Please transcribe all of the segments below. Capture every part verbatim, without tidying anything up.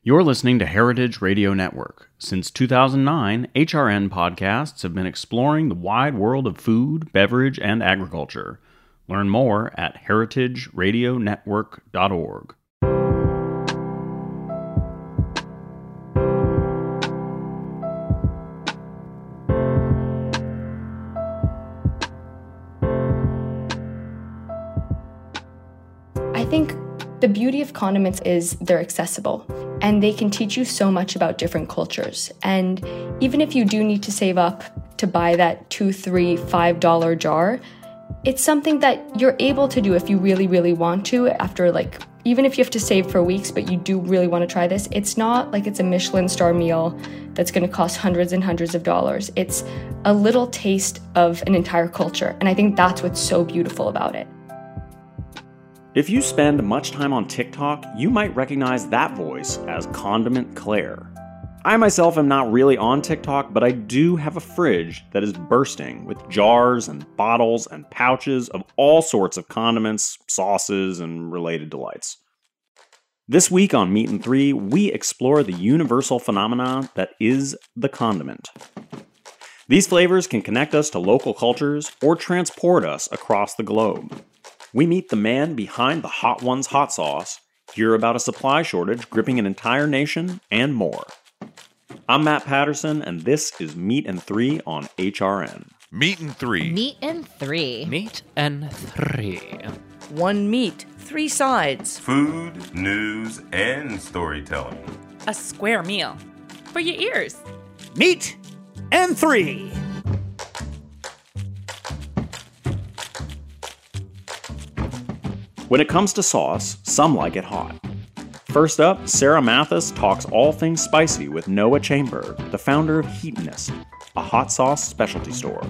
You're listening to Heritage Radio Network. Since two thousand nine, H R N podcasts have been exploring the wide world of food, beverage, and agriculture. Learn more at heritage radio network dot org. I think the beauty of condiments is they're accessible and they can teach you so much about different cultures. And even if you do need to save up to buy that two, three, five dollar jar, it's something that you're able to do if you really, really want to. After like, even if you have to save for weeks, but you do really want to try this, it's not like it's a Michelin star meal that's going to cost hundreds and hundreds of dollars. It's a little taste of an entire culture. And I think that's what's so beautiful about it. If you spend much time on TikTok, you might recognize that voice as Condiment Claire. I myself am not really on TikTok, but I do have a fridge that is bursting with jars and bottles and pouches of all sorts of condiments, sauces, and related delights. This week on Meat and Three, we explore the universal phenomenon that is the condiment. These flavors can connect us to local cultures or transport us across the globe. We meet the man behind the Hot Ones hot sauce, hear about a supply shortage gripping an entire nation, and more. I'm Matt Patterson, and this is Meat and Three on H R N. Meat and Three. Meat and Three. Meat and Three. One meat, three sides. Food, news, and storytelling. A square meal for your ears. Meat and Three. When it comes to sauce, some like it hot. First up, Sarah Mathis talks all things spicy with Noah Chaimberg, the founder of Heatonist, a hot sauce specialty store.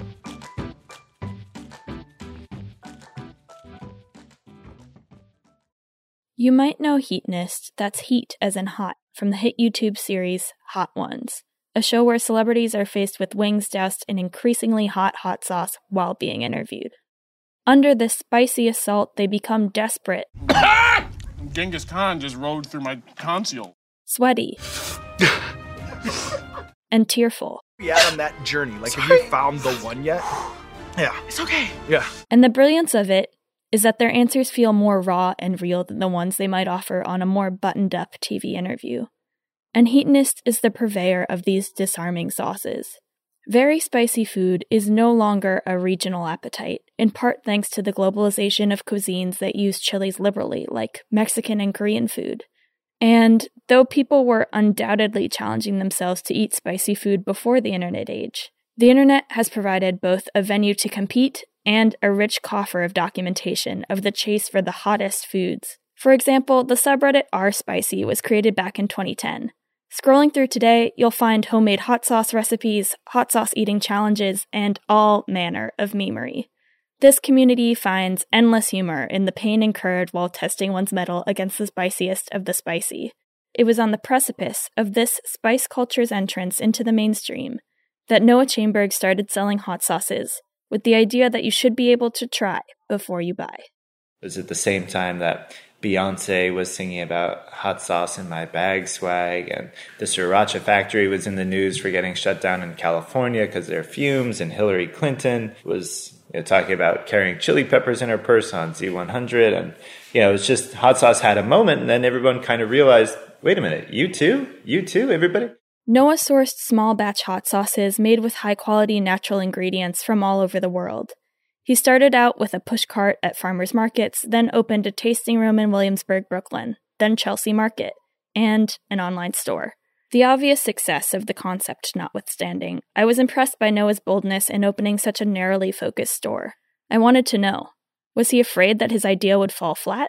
You might know Heatonist, that's heat as in hot, from the hit YouTube series Hot Ones, a show where celebrities are faced with wings doused in increasingly hot hot sauce while being interviewed. Under this spicy assault, they become desperate. Genghis Khan just rode through my tonsil. Sweaty. and tearful. Yeah, on that journey. Like, Sorry. Have you found the one yet? Yeah. It's okay. Yeah. And the brilliance of it is that their answers feel more raw and real than the ones they might offer on a more buttoned-up T V interview. And Heatonist is the purveyor of these disarming sauces. Very spicy food is no longer a regional appetite, in part thanks to the globalization of cuisines that use chilies liberally, like Mexican and Korean food. And though people were undoubtedly challenging themselves to eat spicy food before the internet age, the internet has provided both a venue to compete and a rich coffer of documentation of the chase for the hottest foods. For example, the subreddit r spicy was created back in twenty ten. Scrolling through today, you'll find homemade hot sauce recipes, hot sauce eating challenges, and all manner of memery. This community finds endless humor in the pain incurred while testing one's mettle against the spiciest of the spicy. It was on the precipice of this spice culture's entrance into the mainstream that Noah Chaimberg started selling hot sauces, with the idea that you should be able to try before you buy. It was at the same time that Beyonce was singing about hot sauce in my bag swag, and the Sriracha factory was in the news for getting shut down in California because there are fumes, and Hillary Clinton was you know, talking about carrying chili peppers in her purse on Z one hundred, and you know, it's just hot sauce had a moment, and then everyone kind of realized, wait a minute, you too? You too, everybody? Noah sourced small batch hot sauces made with high-quality natural ingredients from all over the world. He started out with a pushcart at farmers markets, then opened a tasting room in Williamsburg, Brooklyn, then Chelsea Market, and an online store. The obvious success of the concept notwithstanding, I was impressed by Noah's boldness in opening such a narrowly focused store. I wanted to know, was he afraid that his idea would fall flat?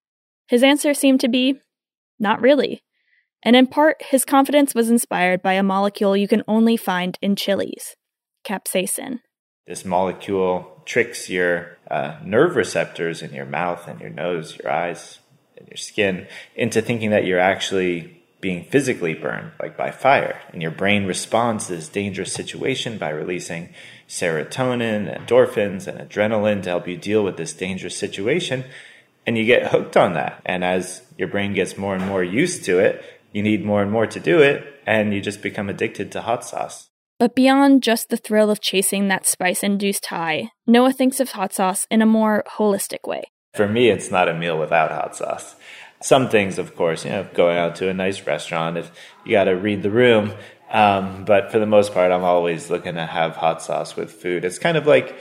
His answer seemed to be, not really. And in part, his confidence was inspired by a molecule you can only find in chilies, capsaicin. This molecule tricks your uh, nerve receptors in your mouth and your nose, your eyes, and your skin into thinking that you're actually being physically burned, like by fire. And your brain responds to this dangerous situation by releasing serotonin, endorphins, and adrenaline to help you deal with this dangerous situation. And you get hooked on that. And as your brain gets more and more used to it, you need more and more to do it, and you just become addicted to hot sauce. But beyond just the thrill of chasing that spice-induced high, Noah thinks of hot sauce in a more holistic way. For me, it's not a meal without hot sauce. Some things, of course, you know, going out to a nice restaurant, if you got to read the room. Um, but for the most part, I'm always looking to have hot sauce with food. It's kind of like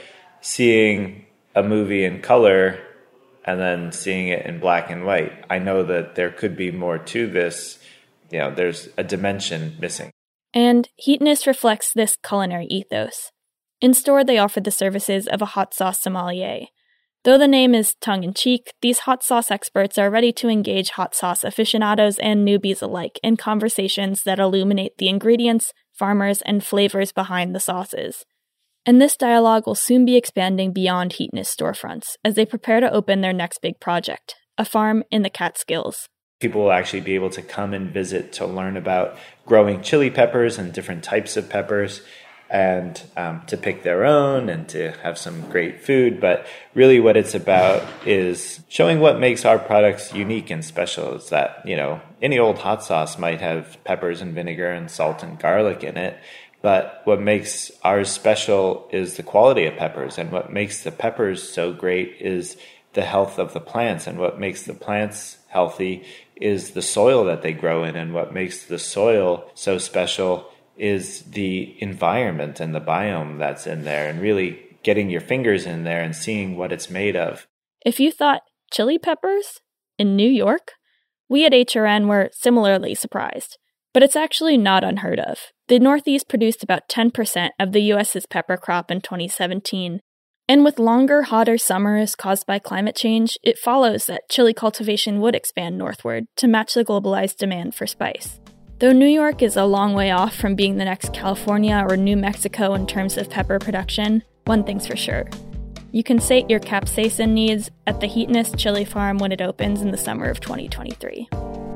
seeing a movie in color and then seeing it in black and white. I know that there could be more to this. You know, there's a dimension missing. And Heatonist reflects this culinary ethos. In store, they offer the services of a hot sauce sommelier. Though the name is tongue-in-cheek, these hot sauce experts are ready to engage hot sauce aficionados and newbies alike in conversations that illuminate the ingredients, farmers, and flavors behind the sauces. And this dialogue will soon be expanding beyond Heatonist storefronts as they prepare to open their next big project, a farm in the Catskills. People will actually be able to come and visit to learn about growing chili peppers and different types of peppers, and um, to pick their own and to have some great food. But really what it's about is showing what makes our products unique and special. Is that, you know, any old hot sauce might have peppers and vinegar and salt and garlic in it. But what makes ours special is the quality of peppers. And what makes the peppers so great is the health of the plants. And what makes the plants healthy is the soil that they grow in. And what makes the soil so special is the environment and the biome that's in there, and really getting your fingers in there and seeing what it's made of. If you thought chili peppers in New York, we at H R N were similarly surprised. But it's actually not unheard of. The Northeast produced about ten percent of the U S's pepper crop in twenty seventeen. And with longer, hotter summers caused by climate change, it follows that chili cultivation would expand northward to match the globalized demand for spice. Though New York is a long way off from being the next California or New Mexico in terms of pepper production, one thing's for sure. You can sate your capsaicin needs at the Heatonist Chili Farm when it opens in the summer of twenty twenty-three.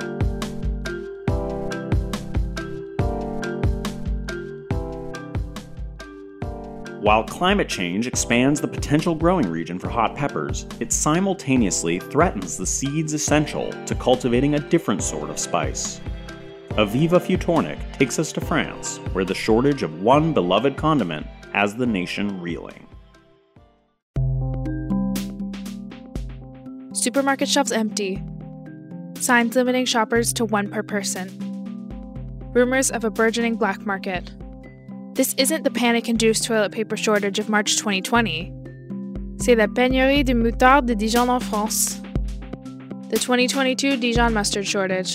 While climate change expands the potential growing region for hot peppers, it simultaneously threatens the seeds essential to cultivating a different sort of spice. Aviva Futornik takes us to France, where the shortage of one beloved condiment has the nation reeling. Supermarket shelves empty. Signs limiting shoppers to one per person. Rumors of a burgeoning black market. This isn't the panic-induced toilet paper shortage of March twenty twenty. C'est la pénurie de moutarde de Dijon en France. The twenty twenty-two Dijon mustard shortage.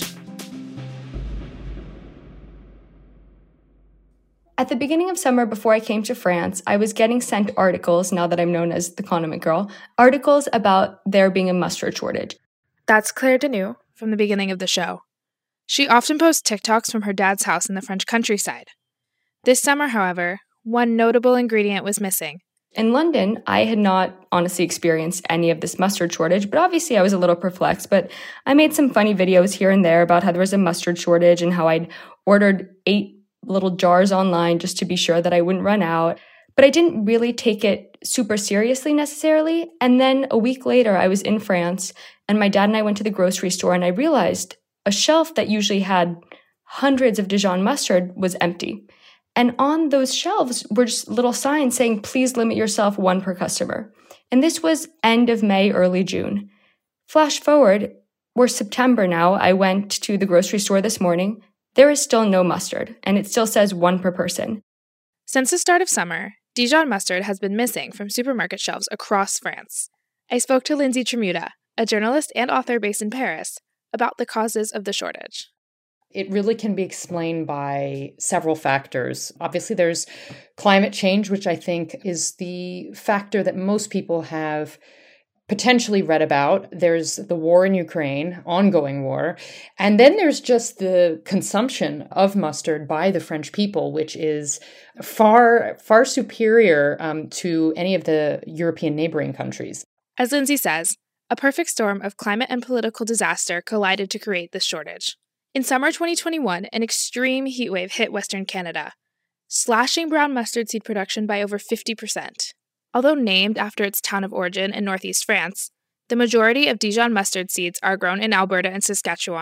At the beginning of summer, before I came to France, I was getting sent articles, now that I'm known as the Condiment Girl, articles about there being a mustard shortage. That's Claire Deneau from the beginning of the show. She often posts TikToks from her dad's house in the French countryside. This summer, however, one notable ingredient was missing. In London, I had not honestly experienced any of this mustard shortage, but obviously I was a little perplexed. But I made some funny videos here and there about how there was a mustard shortage and how I'd ordered eight little jars online just to be sure that I wouldn't run out. But I didn't really take it super seriously necessarily. And then a week later, I was in France and my dad and I went to the grocery store and I realized a shelf that usually had hundreds of Dijon mustard was empty. And on those shelves were just little signs saying, please limit yourself one per customer. And this was end of May, early June. Flash forward, we're September now. I went to the grocery store this morning. There is still no mustard, and it still says one per person. Since the start of summer, Dijon mustard has been missing from supermarket shelves across France. I spoke to Lindsay Tremuta, a journalist and author based in Paris, about the causes of the shortage. It really can be explained by several factors. Obviously, there's climate change, which I think is the factor that most people have potentially read about. There's the war in Ukraine, ongoing war. And then there's just the consumption of mustard by the French people, which is far, far superior um, to any of the European neighboring countries. As Lindsay says, a perfect storm of climate and political disaster collided to create this shortage. In summer twenty twenty-one, an extreme heatwave hit Western Canada, slashing brown mustard seed production by over fifty percent. Although named after its town of origin in northeast France, the majority of Dijon mustard seeds are grown in Alberta and Saskatchewan.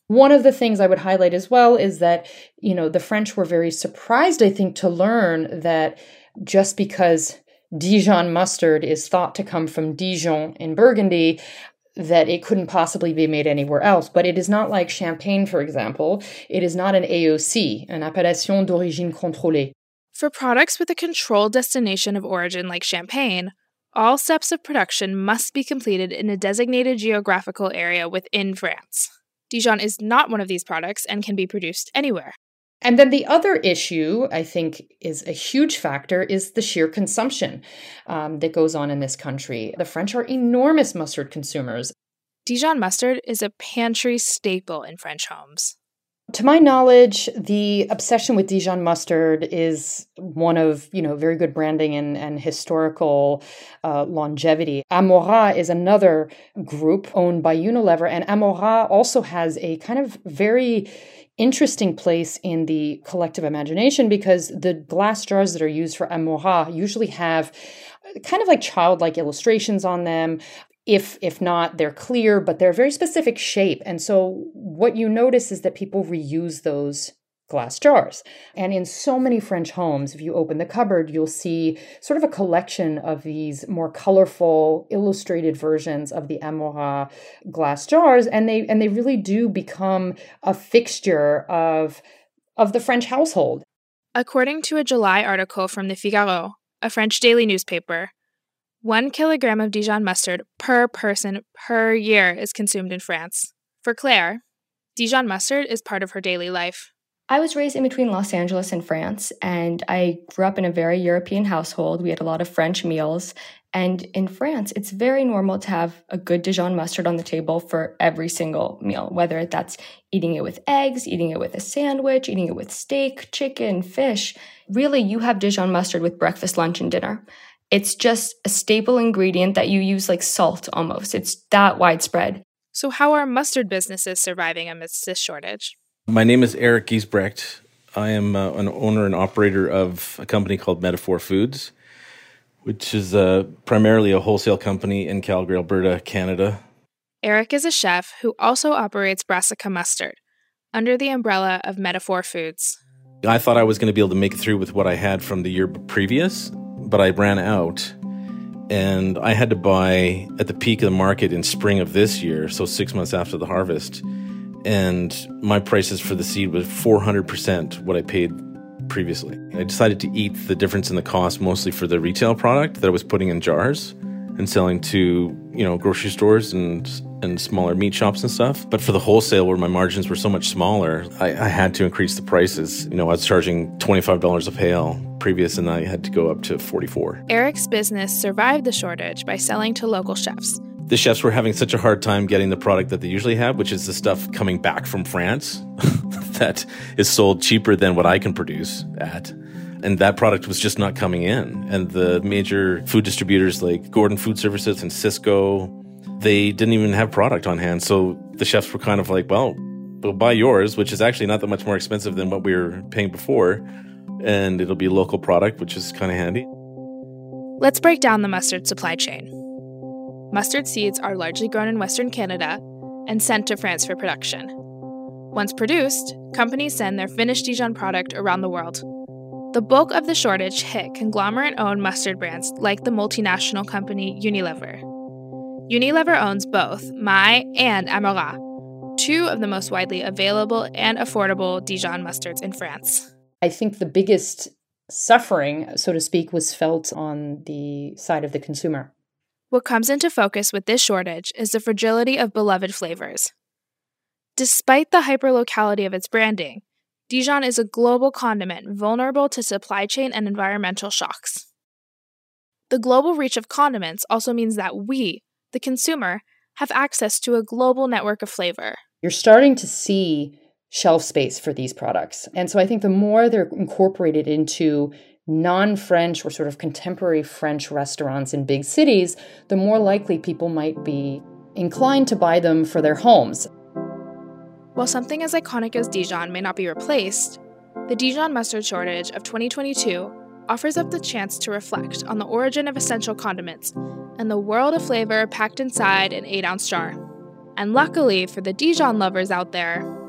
One of the things I would highlight as well is that, you know, the French were very surprised, I think, to learn that just because Dijon mustard is thought to come from Dijon in Burgundy, that it couldn't possibly be made anywhere else. But it is not like Champagne, for example. It is not an A O C, an appellation d'origine contrôlée. For products with a controlled destination of origin like Champagne, all steps of production must be completed in a designated geographical area within France. Dijon is not one of these products and can be produced anywhere. And then the other issue, I think, is a huge factor, is the sheer consumption um, that goes on in this country. The French are enormous mustard consumers. Dijon mustard is a pantry staple in French homes. To my knowledge, the obsession with Dijon mustard is one of, you know, very good branding and, and historical uh, longevity. Amora is another group owned by Unilever, and Amora also has a kind of very interesting place in the collective imagination because the glass jars that are used for Amora usually have kind of like childlike illustrations on them. If if not, they're clear, but they're a very specific shape. And so what you notice is that people reuse those glass jars. And in so many French homes, if you open the cupboard, you'll see sort of a collection of these more colorful, illustrated versions of the Amora glass jars. And they and they really do become a fixture of, of the French household. According to a July article from the Figaro, a French daily newspaper, one kilogram of Dijon mustard per person per year is consumed in France. For Claire, Dijon mustard is part of her daily life. I was raised in between Los Angeles and France, and I grew up in a very European household. We had a lot of French meals. And in France, it's very normal to have a good Dijon mustard on the table for every single meal, whether that's eating it with eggs, eating it with a sandwich, eating it with steak, chicken, fish. Really, you have Dijon mustard with breakfast, lunch, and dinner. It's just a staple ingredient that you use like salt almost. It's that widespread. So how are mustard businesses surviving amidst this shortage? My name is Eric Giesbrecht. I am uh, an owner and operator of a company called Metaphor Foods, which is uh, primarily a wholesale company in Calgary, Alberta, Canada. Eric is a chef who also operates Brassica Mustard under the umbrella of Metaphor Foods. I thought I was going to be able to make it through with what I had from the year previous, but I ran out, and I had to buy at the peak of the market in spring of this year, so six months after the harvest, and my prices for the seed was four hundred percent what I paid previously. I decided to eat the difference in the cost mostly for the retail product that I was putting in jars and selling to, you know, grocery stores and and smaller meat shops and stuff. But for the wholesale, where my margins were so much smaller, I, I had to increase the prices. You know, I was charging twenty-five dollars a pail previous, and I had to go up to forty-four dollars. Eric's business survived the shortage by selling to local chefs. The chefs were having such a hard time getting the product that they usually have, which is the stuff coming back from France that is sold cheaper than what I can produce at. And that product was just not coming in. And the major food distributors like Gordon Food Services and Cisco, they didn't even have product on hand. So the chefs were kind of like, well, we'll buy yours, which is actually not that much more expensive than what we were paying before. And it'll be a local product, which is kind of handy. Let's break down the mustard supply chain. Mustard seeds are largely grown in Western Canada and sent to France for production. Once produced, companies send their finished Dijon product around the world. The bulk of the shortage hit conglomerate-owned mustard brands like the multinational company Unilever. Unilever owns both Maille and Amora, two of the most widely available and affordable Dijon mustards in France. I think the biggest suffering, so to speak, was felt on the side of the consumer. What comes into focus with this shortage is the fragility of beloved flavors. Despite the hyperlocality of its branding, Dijon is a global condiment vulnerable to supply chain and environmental shocks. The global reach of condiments also means that we, the consumer, have access to a global network of flavor. You're starting to see shelf space for these products. And so I think the more they're incorporated into non-French or sort of contemporary French restaurants in big cities, the more likely people might be inclined to buy them for their homes. While something as iconic as Dijon may not be replaced, the Dijon mustard shortage of twenty twenty-two offers up the chance to reflect on the origin of essential condiments and the world of flavor packed inside an eight-ounce jar. And luckily for the Dijon lovers out there,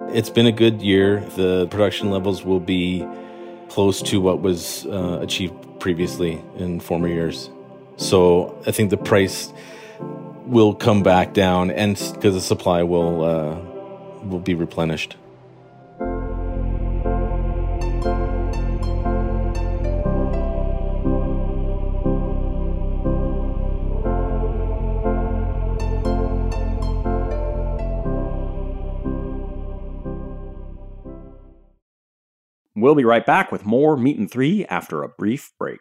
It's been a good year. The production levels will be close to what was uh, achieved previously in former years. So I think the price will come back down, and because the supply will uh, will be replenished. We'll be right back with more Meat and Three after a brief break.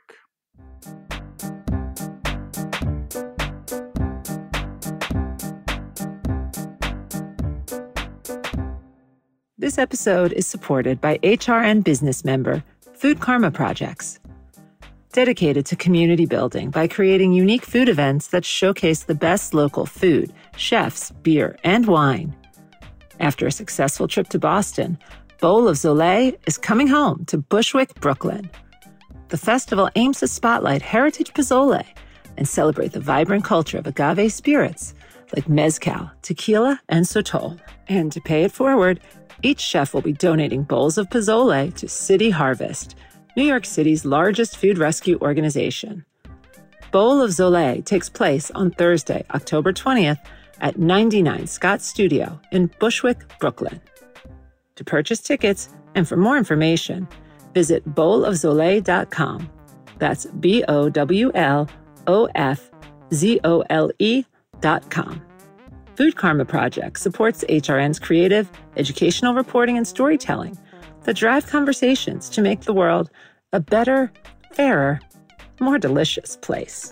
This episode is supported by H R N business member Food Karma Projects, dedicated to community building by creating unique food events that showcase the best local food, chefs, beer, and wine. After a successful trip to Boston, Bowl of Zolé is coming home to Bushwick, Brooklyn. The festival aims to spotlight heritage pozole and celebrate the vibrant culture of agave spirits like mezcal, tequila, and sotol. And to pay it forward, each chef will be donating bowls of pozole to City Harvest, New York City's largest food rescue organization. Bowl of Zolé takes place on Thursday, October twentieth at ninety-nine Scott Studio in Bushwick, Brooklyn. To purchase tickets and for more information, visit bowl of zole dot com. That's B O W L O F Z O L E dot com. Food Karma Project supports H R N's creative, educational reporting and storytelling that drive conversations to make the world a better, fairer, more delicious place.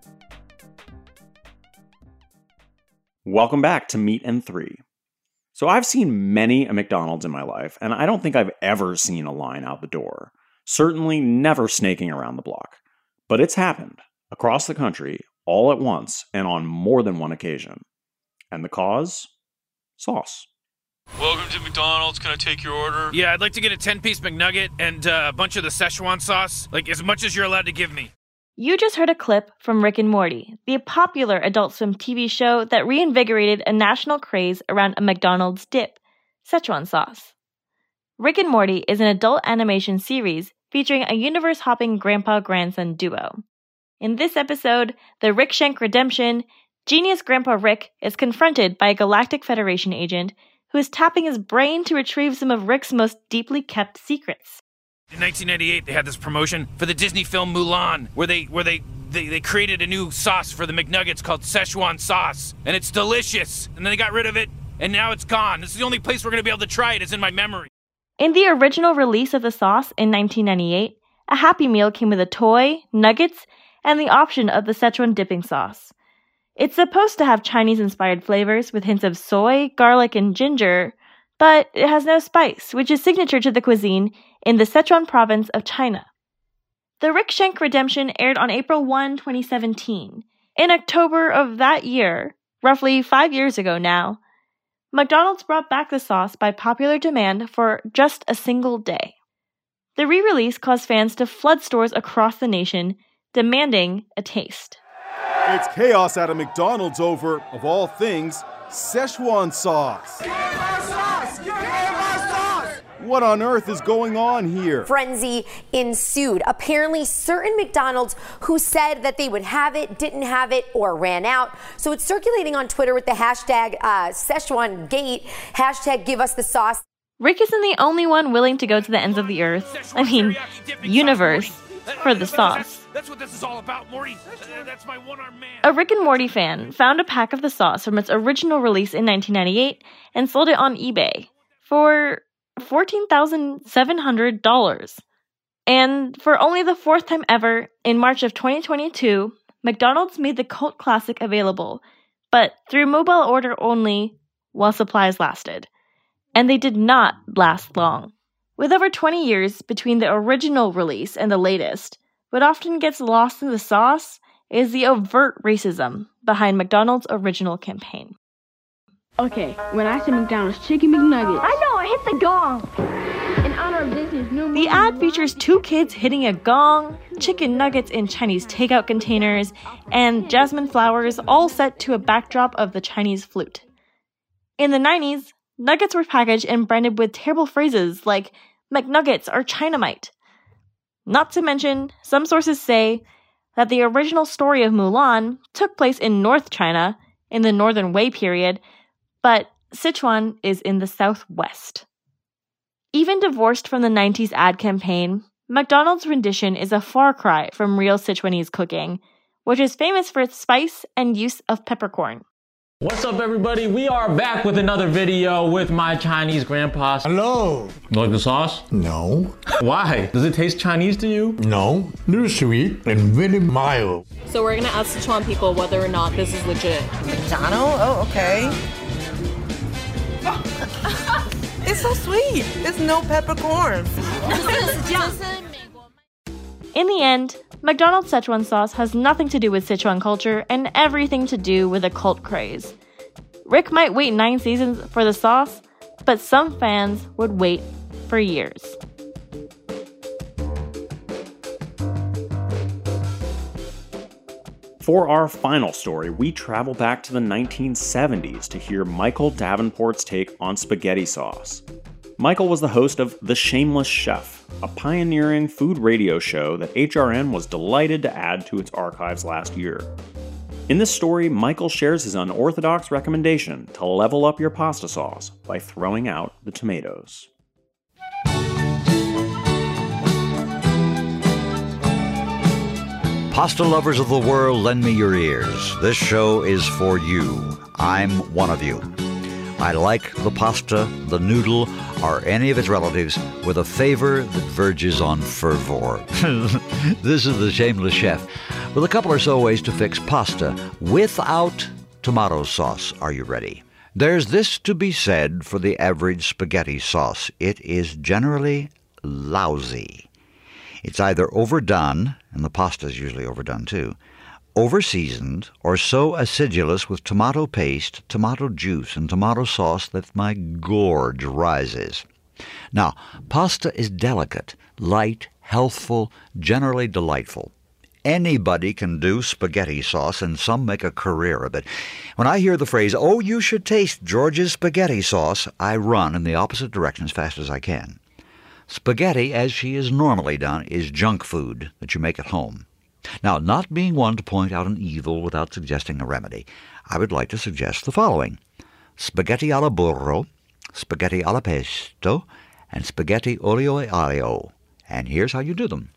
Welcome back to Meat and Three. So I've seen many a McDonald's in my life, and I don't think I've ever seen a line out the door. Certainly never snaking around the block. But it's happened, across the country, all at once, and on more than one occasion. And the cause? Sauce. Welcome to McDonald's. Can I take your order? Yeah, I'd like to get a ten-piece McNugget and uh, a bunch of the Szechuan sauce. Like, as much as you're allowed to give me. You just heard a clip from Rick and Morty, the popular Adult Swim T V show that reinvigorated a national craze around a McDonald's dip, Szechuan sauce. Rick and Morty is an adult animation series featuring a universe-hopping grandpa-grandson duo. In this episode, the Rick Shank Redemption, genius Grandpa Rick is confronted by a Galactic Federation agent who is tapping his brain to retrieve some of Rick's most deeply kept secrets. In nineteen ninety-eight, they had this promotion for the Disney film Mulan, where they where they, they, they created a new sauce for the McNuggets called Szechuan sauce, and it's delicious. And then they got rid of it, and now it's gone. This is the only place we're going to be able to try it is in my memory. In the original release of the sauce in nineteen ninety-eight, a Happy Meal came with a toy, nuggets, and the option of the Szechuan dipping sauce. It's supposed to have Chinese-inspired flavors with hints of soy, garlic, and ginger, but it has no spice, which is signature to the cuisine in the Sichuan province of China. The Rick Shank Redemption aired on April first, twenty seventeen. In October of that year, roughly five years ago now, McDonald's brought back the sauce by popular demand for just a single day. The re-release caused fans to flood stores across the nation, demanding a taste. It's chaos at a McDonald's over, of all things, Szechuan sauce. Give us sauce! Give us sauce! What on earth is going on here? Frenzy ensued. Apparently, certain McDonald's who said that they would have it, didn't have it, or ran out. So it's circulating on Twitter with the hashtag uh, Szechuan Gate, hashtag Give Us the Sauce. Rick isn't the only one willing to go to the ends of the earth, I mean, universe, for the sauce. That's what this is all about, Morty. That's my one-armed man. A Rick and Morty fan found a pack of the sauce from its original release in nineteen ninety-eight and sold it on eBay for fourteen thousand seven hundred dollars. And for only the fourth time ever, in March of twenty twenty-two, McDonald's made the cult classic available, but through mobile order only while supplies lasted. And they did not last long. With over twenty years between the original release and the latest, what often gets lost in the sauce is the overt racism behind McDonald's original campaign. Okay, when I say McDonald's Chicken McNuggets, I know, I hit the gong! In honor of Disney's new movie. The ad features two kids hitting a gong, chicken nuggets in Chinese takeout containers, and jasmine flowers all set to a backdrop of the Chinese flute. In the nineties, nuggets were packaged and branded with terrible phrases like McNuggets or Chinamite. Not to mention, some sources say that the original story of Mulan took place in North China in the Northern Wei period, but Sichuan is in the southwest. Even divorced from the nineties ad campaign, McDonald's rendition is a far cry from real Sichuanese cooking, which is famous for its spice and use of peppercorn. What's up, everybody? We are back with another video with my Chinese grandpa. Hello. You like the sauce? No. Why? Does it taste Chinese to you? No. Little sweet and very mild. So we're gonna ask Sichuan people whether or not this is legit. McDonald? Oh, okay. It's so sweet. There's no peppercorn. In the end, McDonald's Szechuan sauce has nothing to do with Sichuan culture and everything to do with a cult craze. Rick might wait nine seasons for the sauce, but some fans would wait for years. For our final story, we travel back to the nineteen seventies to hear Michael Davenport's take on spaghetti sauce. Michael was the host of The Shameless Chef, a pioneering food radio show that H R N was delighted to add to its archives last year. In this story, Michael shares his unorthodox recommendation to level up your pasta sauce by throwing out the tomatoes. Pasta lovers of the world, lend me your ears. This show is for you. I'm one of you. I like the pasta, the noodle, or any of its relatives with a favor that verges on fervor. This is The Shameless Chef, with a couple or so ways to fix pasta without tomato sauce. Are you ready? There's this to be said for the average spaghetti sauce. It is generally lousy. It's either overdone, and the pasta is usually overdone too, over-seasoned, or so acidulous with tomato paste, tomato juice, and tomato sauce that my gorge rises. Now, pasta is delicate, light, healthful, generally delightful. Anybody can do spaghetti sauce, and some make a career of it. When I hear the phrase, "Oh, you should taste George's spaghetti sauce," I run in the opposite direction as fast as I can. Spaghetti, as she is normally done, is junk food that you make at home. Now, not being one to point out an evil without suggesting a remedy, I would like to suggest the following: spaghetti alla burro, spaghetti alla pesto, and spaghetti olio e aglio. And here's how you do them.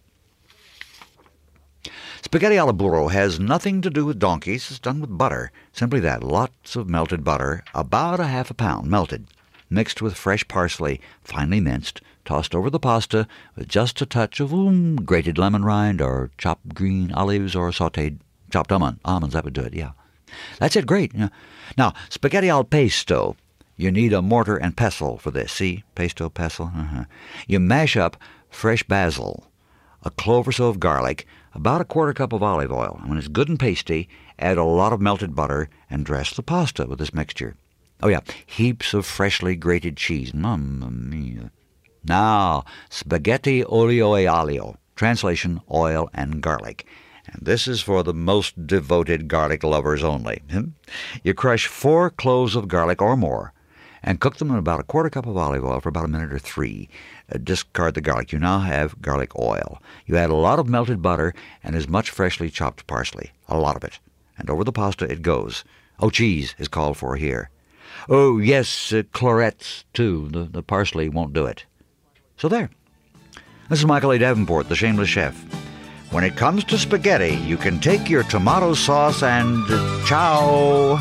Spaghetti alla burro has nothing to do with donkeys. It's done with butter. Simply that, lots of melted butter, about a half a pound melted, mixed with fresh parsley, finely minced, tossed over the pasta with just a touch of um, grated lemon rind or chopped green olives or sautéed chopped almond. Almonds, that would do it, yeah. That's it, great. Yeah. Now, spaghetti al pesto. You need a mortar and pestle for this. See? Pesto, pestle. Uh-huh. You mash up fresh basil, a clove or so of garlic, about a quarter cup of olive oil. And when it's good and pasty, add a lot of melted butter and dress the pasta with this mixture. Oh, yeah, heaps of freshly grated cheese. Mamma mia. Now, spaghetti olio e aglio, translation, oil and garlic. And this is for the most devoted garlic lovers only. You crush four cloves of garlic or more and cook them in about a quarter cup of olive oil for about a minute or three. Uh, discard the garlic. You now have garlic oil. You add a lot of melted butter and as much freshly chopped parsley, a lot of it. And over the pasta it goes. Oh, cheese is called for here. Oh, yes, uh, clarets, too. The, the parsley won't do it. So there. This is Michael A. Davenport, The Shameless Chef. When it comes to spaghetti, you can take your tomato sauce and uh, ciao.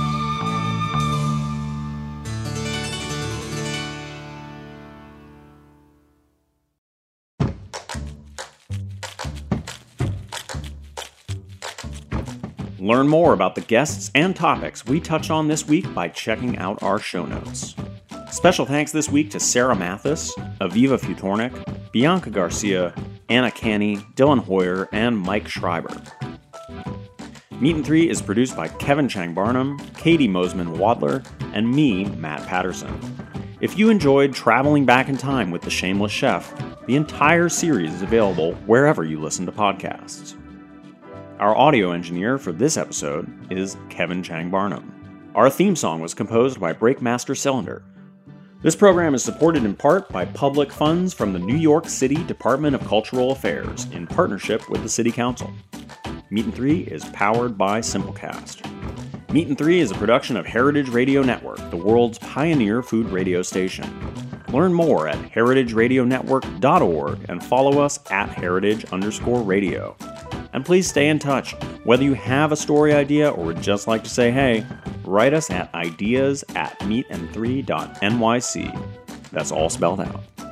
Learn more about the guests and topics we touch on this week by checking out our show notes. Special thanks this week to Sarah Mathis, Aviva Futornik, Bianca Garcia, Anna Canny, Dylan Hoyer, and Mike Schreiber. Meat and Three is produced by Kevin Chang Barnum, Katie Mosman Wadler, and me, Matt Patterson. If you enjoyed traveling back in time with The Shameless Chef, the entire series is available wherever you listen to podcasts. Our audio engineer for this episode is Kevin Chang Barnum. Our theme song was composed by Breakmaster Cylinder. This program is supported in part by public funds from the New York City Department of Cultural Affairs in partnership with the City Council. Meat and Three is powered by Simplecast. Meat and Three is a production of Heritage Radio Network, the world's pioneer food radio station. Learn more at heritage radio network dot org and follow us at heritage underscore radio. And please stay in touch. Whether you have a story idea or would just like to say hey, write us at ideas at meat and three dot n y c. That's all spelled out.